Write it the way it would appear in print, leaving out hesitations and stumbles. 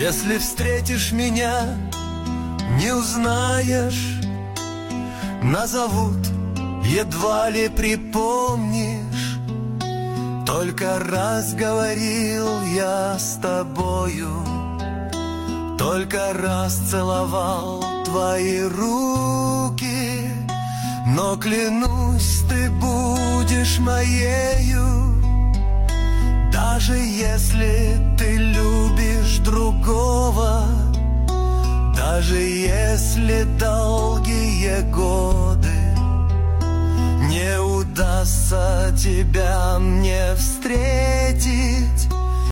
Если встретишь меня, не узнаешь, назовут, едва ли припомнишь. Только раз говорил я с тобою, только раз целовал твои руки, но клянусь, ты будешь моею, даже если ты любишь другого, даже если долгие годы не удастся тебя мне встретить.